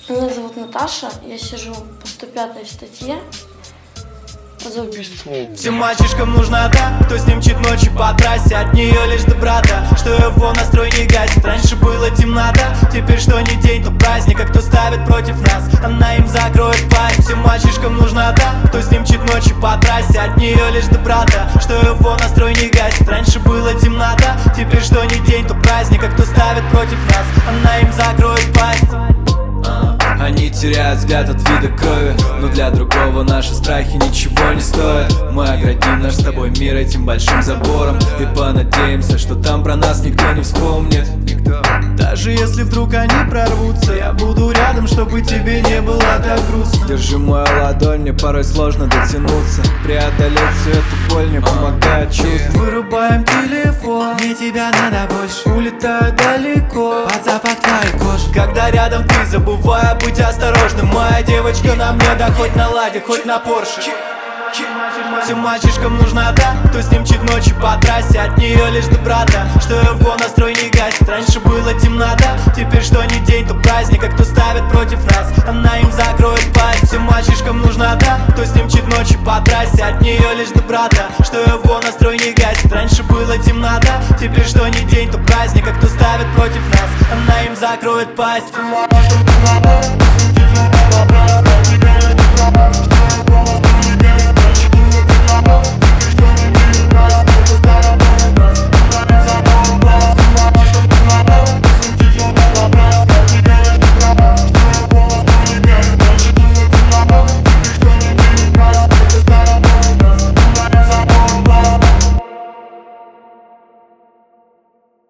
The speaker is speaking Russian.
Меня зовут Наташа, я сижу по 105 статье за убийство. Всем мальчишкам нужна та, кто с ним чит ночи по трассе. От нее лишь доброта, что его настрой не гасит. Раньше было темнота, теперь что ни день, то праздник. А кто ставит против нас, она им закроет пасть. Всем мальчишкам нужна та, кто с ним чит ночи по трассе. От нее лишь доброта, что его настрой не гасит. Раньше было темнота, теперь что ни день, то праздник. А кто ставит против нас, она им закроет пасть. Они теряют взгляд от вида крови, но для другого наши страхи ничего не стоят. Мы оградим наш с тобой мир этим большим забором и понадеемся, что там про нас никто не вспомнит. Даже если вдруг они прорвутся, я буду рядом, чтобы тебе не было так грустно. Держи мою ладонь, мне порой сложно дотянуться. Преодолеть всю эту боль мне помогает чувств. Вырубаем телефон, мне тебя надо больше. Улетаю далеко, под запах твоей кожи. Когда рядом ты, забывая быть осторожным. Моя девочка на мне, да хоть на ладе, хоть на Порше. Всем мальчишкам нужна та, кто с ним чит ночи по трассе. От нее лишь доброта, что его настрой не гасит. Раньше было темнота, теперь что ни день, то праздник. А кто ставит против нас, она им закроет пасть. Всем мальчишкам нужна та, кто с ним чит ночи по трассе. От нее лишь доброта, что его настрой не гасит. Раньше было темнота, теперь что ни день, то праздник. А кто ставит против нас, она им закроет пасть.